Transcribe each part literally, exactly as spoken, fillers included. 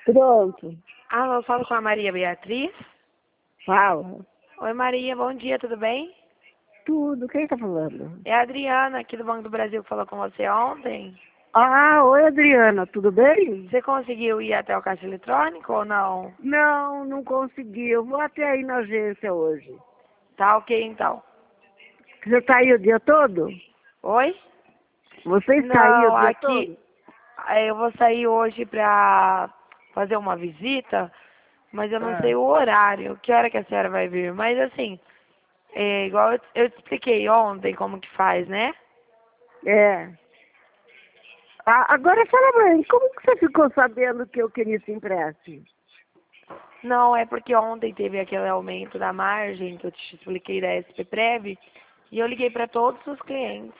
Pronto. Alô, eu falo com a Maria Beatriz. Fala. Oi, Maria, bom dia, tudo bem? Tudo. Quem tá falando? É a Adriana, aqui do Banco do Brasil, que falou com você ontem. Ah, oi, Adriana. Tudo bem? Você conseguiu ir até o caixa eletrônico ou não? Não, não consegui. Eu vou até aí na agência hoje. Tá ok, então. Você tá aí o dia todo? Oi? Você está aí o Não, dia aqui todo? eh, eu vou sair hoje pra fazer uma visita, mas eu não Ah. sei o horário, que hora que a senhora vai vir. Mas assim, é, igual eu, eu te expliquei ontem como que faz, né? É. Ah, agora fala pra mim, como que você ficou sabendo que eu queria esse empréstimo? Não, é porque ontem teve aquele aumento da margem que eu te expliquei da S P Prev e eu liguei para todos os clientes.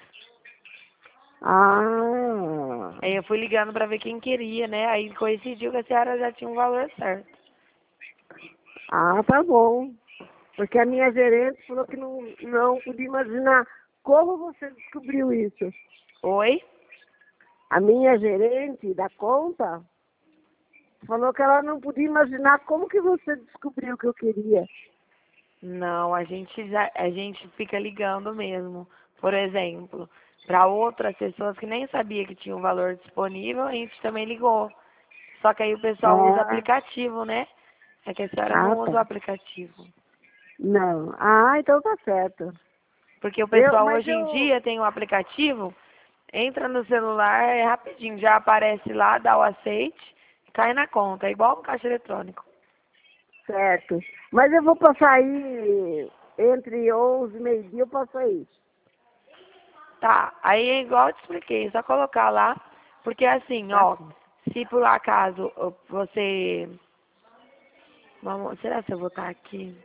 Ah. Aí eu fui ligando para ver quem queria, né? Aí coincidiu que a senhora já tinha um valor certo. Ah, tá bom. Porque a minha gerente falou que não, não podia imaginar como você descobriu isso. Oi? A minha gerente da conta falou que ela não podia imaginar como que você descobriu o que eu queria. Não, a gente já, a gente fica ligando mesmo. Por exemplo, para outras pessoas que nem sabia que tinha um valor disponível, a gente também ligou. Só que aí o pessoal usa Ah, aplicativo, né? É que a senhora ah, não usa o tá. aplicativo. Não. Ah, então tá certo. Porque o Eu, pessoal mas hoje em eu... dia tem um aplicativo, entra no celular, é rapidinho, já aparece lá, dá o aceite, cai na conta, é igual um caixa eletrônico. Certo. Mas eu vou passar aí entre onze e meio-dia, eu passo aí. Tá, aí é igual eu te expliquei, é só colocar lá, porque assim, Tá ó, sim. se por acaso ó, você... Vamos, será que eu vou estar aqui?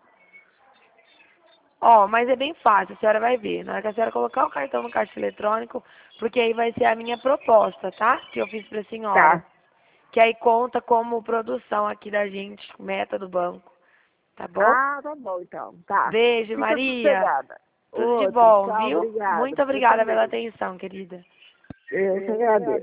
Ó, mas é bem fácil, a senhora vai ver. Na hora que a senhora colocar o cartão no caixa eletrônico, porque aí vai ser a minha proposta, tá? Que eu fiz pra senhora. Tá. Que aí conta como produção aqui da gente, meta do banco. Tá bom? Ah, tá bom então. Tá. Beijo, Fica Maria. sossegada. Tudo de Outro. bom, Tchau, viu? obrigada. Muito Você obrigada pela também. atenção, querida. Eu te agradeço.